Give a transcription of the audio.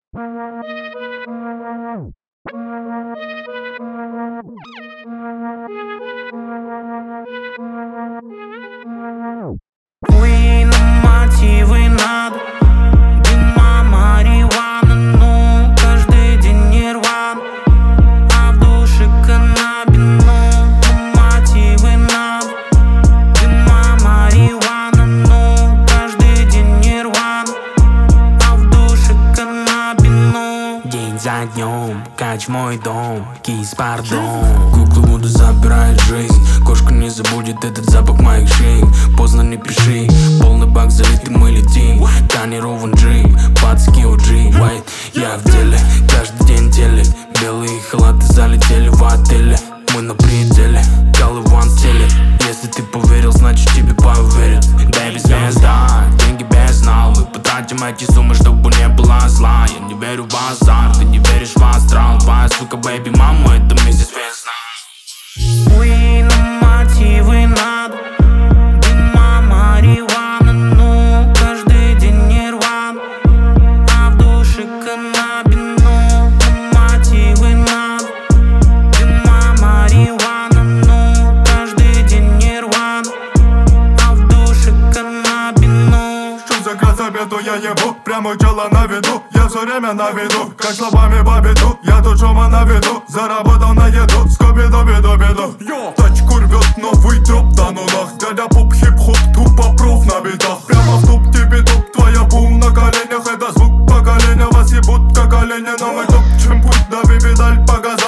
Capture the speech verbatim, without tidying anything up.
Ой, нам мотивы надо. Дыма, марихуана, ну каждый день нирвана, а в душе каннабину. Нам мотивы надо. Дыма, марихуана, ну каждый день нирвана, а в душе каннабину. День за днем, кач мой дом, кис пардон. Куклу буду забирать жизнь. Кошка не забудет этот запах моих шин. Поздно не пиши, полный бак залитый мы летим. Тонирован джим, пацки о джи. Wait, я в деле, каждый день телек. Белые халаты залетели в отеле. Мы на пределе, голова в теле. Если ты поверил, значит тебе поверят. Baby, звезда, деньги без нал. Мы потратим эти суммы, чтобы не было зла. Я не верю в азарт, ты не веришь в астрал. Твоя сука, baby, мама, это миссис Весна. Ой, нам мотивы надо. Дыма, марихуана, ну каждый день нирвана, а в душе каннабину. Нам мотивы надо. Дыма, марихуана, ну каждый день нирвана, а в душе каннабину. Что за красоту я ебу, прямо чело на виду. Я все время на виду, как словами по беду. Я тут шума на виду, заработал на еду. Скоби-доби-доби-ду. Тачку рвет новый троп, да ну нах. Дядя поп, хип-хоп, тупо проф на битах. Прямо в топ, тебе топ, твоя бум на коленях. Это звук поколения, вас ебут как олени. Но мы топ, чем путь, дави педаль по газам.